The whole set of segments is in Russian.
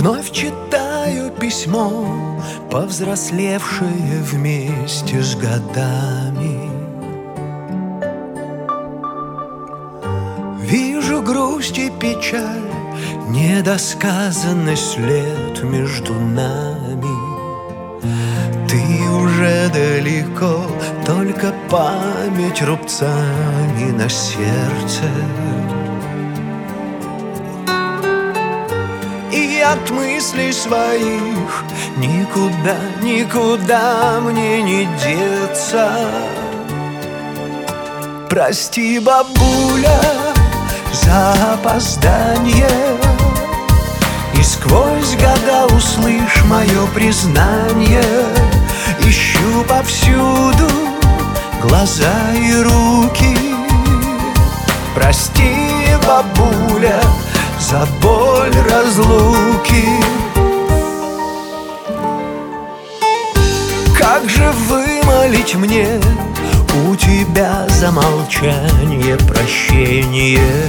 Вновь читаю письмо, повзрослевшее вместе с годами. Вижу грусть и печаль, недосказанность лет между нами. Ты уже далеко, только память рубцами на сердце. И от мыслей своих никуда, никуда мне не деться. Прости, бабуля, за опоздание, и сквозь года услышь мое признание. Ищу повсюду глаза и руки. Прости, бабуля, за боль разлуки. Как же вымолить мне у тебя за молчание прощение?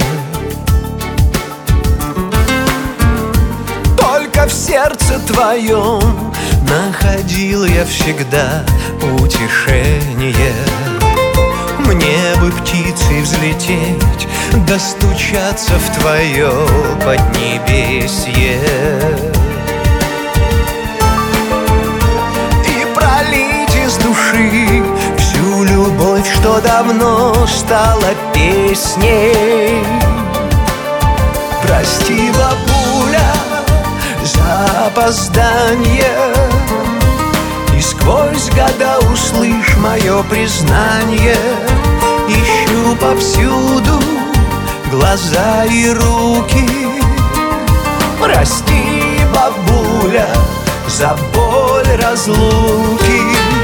Только в сердце твоем находил я всегда утешение. Мне бы птицей взлететь, достучаться в твое поднебесье и пролить из души всю любовь, что давно стала песней. Прости, бабуля, за опоздание, и сквозь года услышь мое признание. Ищу повсюду глаза и руки. Прости, бабуля, за боль разлуки.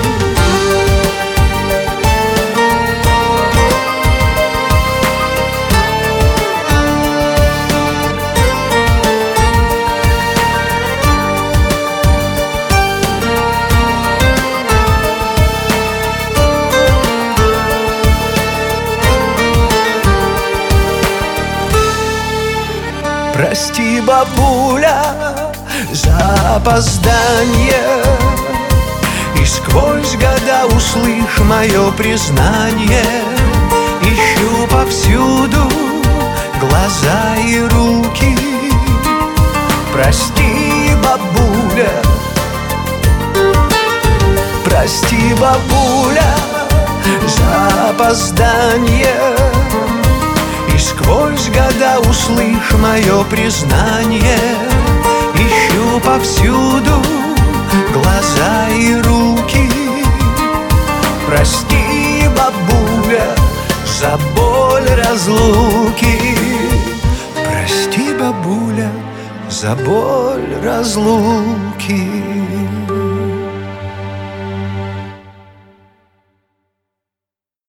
Прости, бабуля, за опоздание, и сквозь года услышь мое признание. Ищу повсюду глаза и руки. Прости, бабуля, прости, бабуля, за опоздание, и сквозь года услышь мое признание. Ищу повсюду глаза и руки. Прости, бабуля, за боль разлуки. Прости, бабуля, за боль разлуки.